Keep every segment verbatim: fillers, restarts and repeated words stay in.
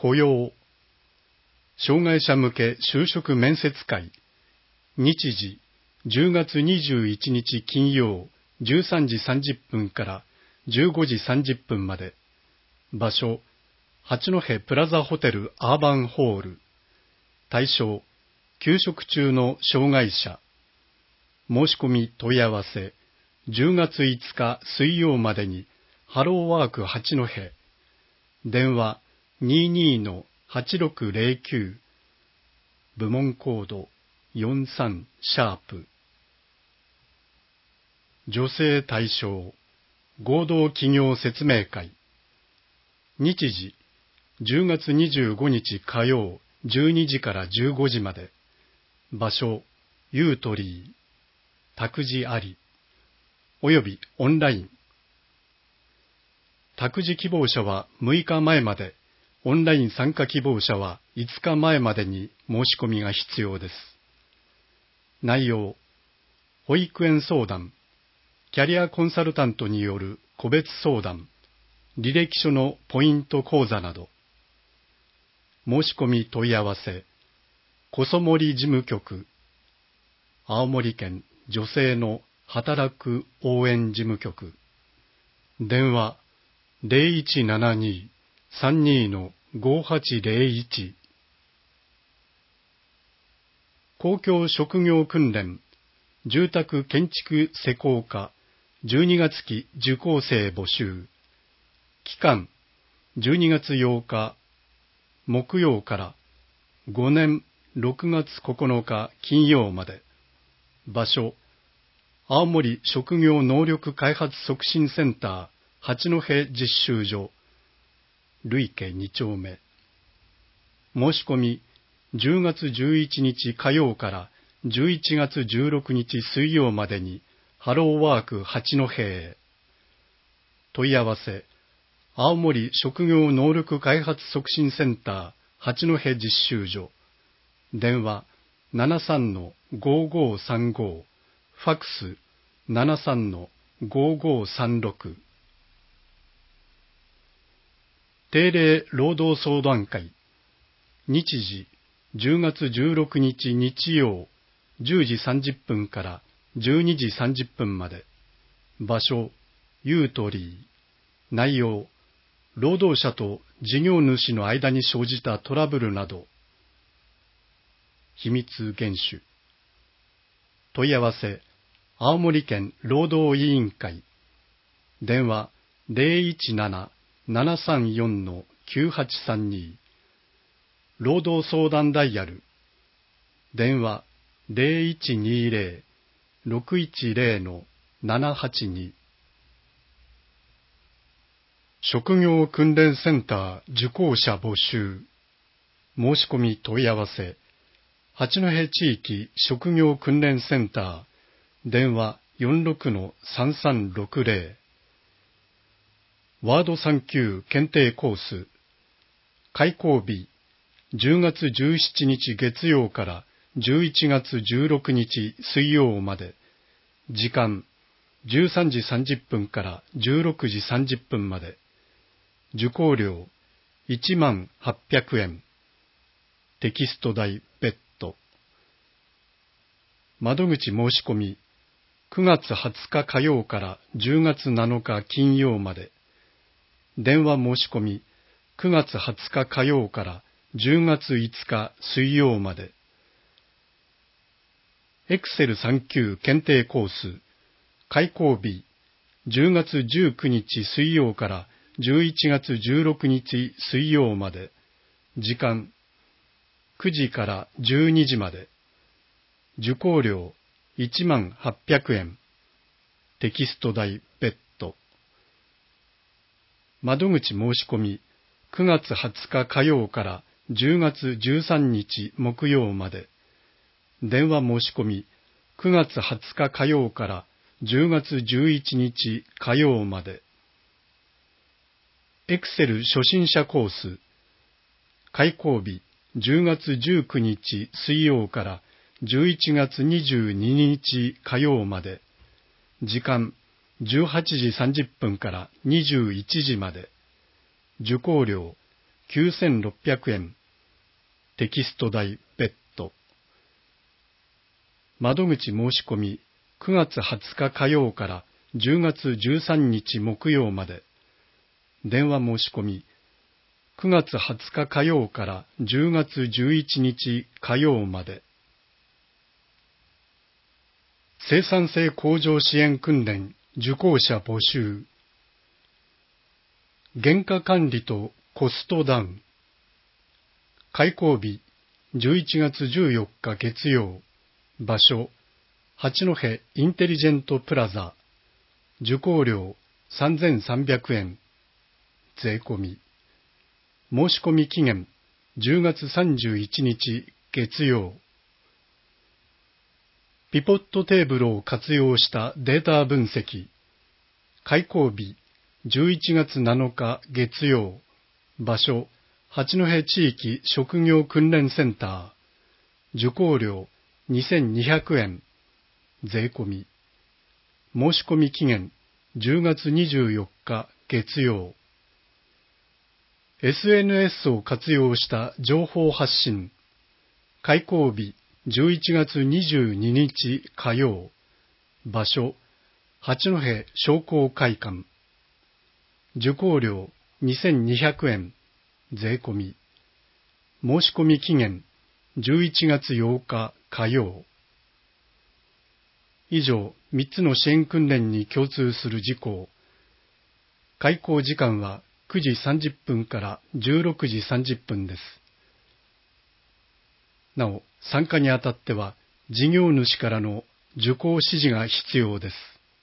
雇用障害者向け就職面接会日時じゅうがつにじゅういちにち金曜じゅうさんじさんじゅっぷんからじゅうごじさんじゅっぷんまで場所八戸プラザホテルアーバンホール対象休職中の障害者申し込み問い合わせじゅうがついつか水曜までにハローワーク八戸電話 にじゅうにのはちろくゼロきゅう 部門コードよんじゅうさんシャープ女性対象合同企業説明会日時じゅうがつにじゅうごにち火曜じゅうにじからじゅうごじまで場所ユートリー託児ありおよびオンライン託児希望者はむいかまえまでオンライン参加希望者はいつかまえまでに申し込みが必要です。内容保育園相談キャリアコンサルタントによる個別相談履歴書のポイント講座など申し込み問い合わせ小曽森事務局青森県女性の働く応援事務局電話 ゼロいちななに さんに のごはちゼロいち公共職業訓練住宅建築施工科じゅうにがつ期受講生募集期間じゅうにがつようか木曜からごねんろくがつここのか金曜まで場所青森職業能力開発促進センター八戸実習所累計にちょうめ申し込みじゅうがつじゅういちにち火曜からじゅういちがつじゅうろくにち水曜までにハローワーク八戸へ問い合わせ青森職業能力開発促進センター八戸実習所電話 ななさんのごごうさんご ファックス ななさんのごごうさんろく定例労働相談会日時じゅうがつじゅうろくにち日曜じゅうじさんじゅっぷんからじゅうにじさんじゅっぷんまで場所ユートリー内容労働者と事業主の間に生じたトラブルなど秘密厳守問い合わせ青森県労働委員会電話 ゼロいちなな ななさんよん のきゅうはちさんに 労働相談ダイヤル電話 ゼロいちにゼロ ろくいちゼロ のななはちに職業訓練センター受講者募集申し込み問い合わせ八戸地域職業訓練センター電話 よんろくのさんさんろくゼロ ワードさん級検定コース開講日じゅうがつじゅうしちにち月曜からじゅういちがつじゅうろくにち水曜まで時間じゅうさんじさんじゅっぷんからじゅうろくじさんじゅっぷんまで受講料いちまんはっぴゃくえんテキスト代別途窓口申し込みくがつはつか火曜からじゅうがつなのか金曜まで電話申し込みくがつはつか火曜からじゅうがついつか水曜までエクセルさん級検定コース開講日じゅうがつじゅうくにち水曜からじゅういちがつじゅうろくにち水曜まで時間くじからじゅうにじまで受講料いちまんはっぴゃくえんテキスト代別途窓口申し込みくがつはつか火曜からじゅうがつじゅうさんにち木曜まで電話申し込みくがつはつか火曜からじゅうがつじゅういちにち火曜までエクセル初心者コース開講日じゅうがつじゅうくにち水曜からじゅういちがつにじゅうににち火曜まで時間じゅうはちじさんじゅっぷんからにじゅういちじまで受講料きゅうせんろっぴゃくえん。テキスト代別途。窓口申し込みくがつはつか火曜からじゅうがつじゅうさんにち木曜まで。電話申し込みくがつはつか火曜からじゅうがつじゅういちにち火曜まで。生産性向上支援訓練受講者募集。原価管理とコストダウン。開講日じゅういちがつじゅうよっか月曜。場所八戸インテリジェントプラザ。受講料さんぜんさんびゃくえん。税込み。申し込み期限じゅうがつさんじゅういちにち月曜。ピポットテーブルを活用したデータ分析。開講日じゅういちがつなのか月曜。場所八戸地域職業訓練センター。受講料にせんにひゃくえん。税込み。申し込み期限じゅうがつにじゅうよっか月曜。エスエヌエス を活用した情報発信。開講日じゅういちがつにじゅうににち火曜。場所八戸商工会館。受講料にせんにひゃくえん。税込み。申し込み期限じゅういちがつようか火曜。以上みっつの支援訓練に共通する事項。開講時間はくじさんじゅっぷんからじゅうろくじさんじゅっぷんです。なお、参加にあたっては事業主からの受講指示が必要です。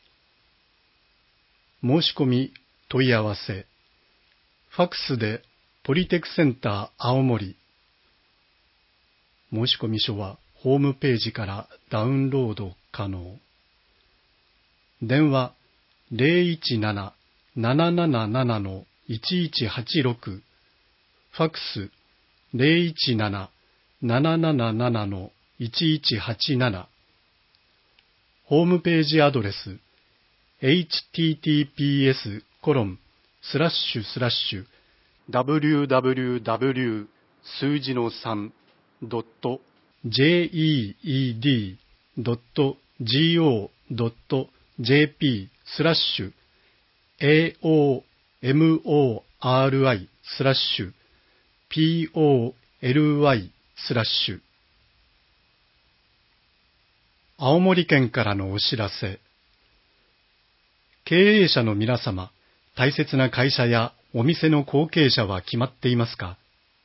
申し込み問い合わせ。ファクスでポリテクセンター青森。申込書はホームページからダウンロード可能。電話 ゼロいちなな ななななな のいちいちはちろく。ファクス ゼロいちなな ななななな のいちいちはちなな。ホームページアドレス エイチティーティーピーエス コロンスラッシュスラッシュ ダブリューダブリューダブリュー 数字のさんドット ジェイイーディー ドット ジーオー ドット ジェーピー スラッシュ エーオーエムオーアールアイ スラッシュ ピーオーエルワイ スラッシュ。青森県からのお知らせ。経営者の皆様、大切な会社やお店の後継者は決まっていますか？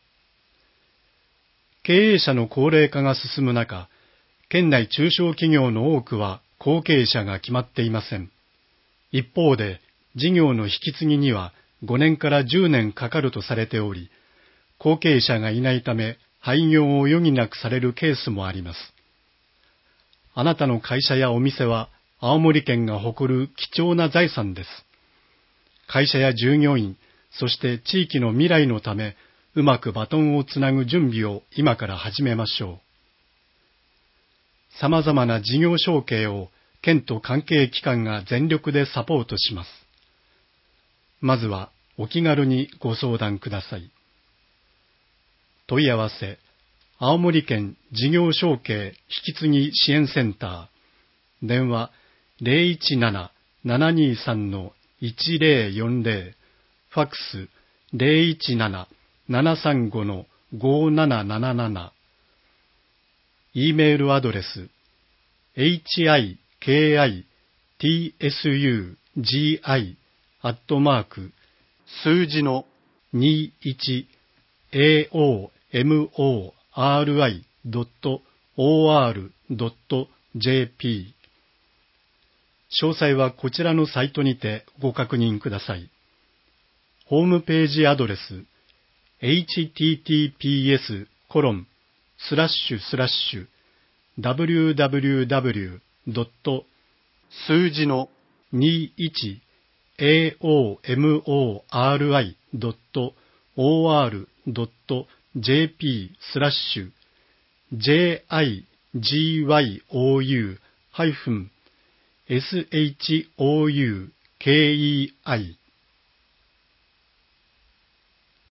経営者の高齢化が進む中、県内中小企業の多くは後継者が決まっていません。一方で、事業の引き継ぎにはごねんからじゅうねんかかるとされており、後継者がいないため廃業を余儀なくされるケースもあります。あなたの会社やお店は青森県が誇る貴重な財産です。会社や従業員、そして地域の未来のため、うまくバトンをつなぐ準備を今から始めましょう。様々な事業承継を県と関係機関が全力でサポートします。まずはお気軽にご相談ください。問い合わせ、青森県事業承継引き継ぎ支援センター、電話 ゼロいちなな ななにさん のいちゼロよんゼロ、ファックス ゼロいちなな ななさんご のごなななななな、E メールアドレス エイチアイケーアイティーエスユージーアイ アットマーク数字の にじゅういちエーオーエムオーアールアイ ドット オーアール ドット ジェーピー。詳細はこちらのサイトにてご確認ください。ホームページアドレス エイチティーティーピーエス コロンスラッシュスラッシュ ダブリューダブリューダブリュー ドット 数字の にじゅういちエーオーエムオーアールアイ ドット オーアール ドット ジェーピー スラッシュ ジェーアイジーワイオーユー ハイフン エスエイチオーユーケーイーアイ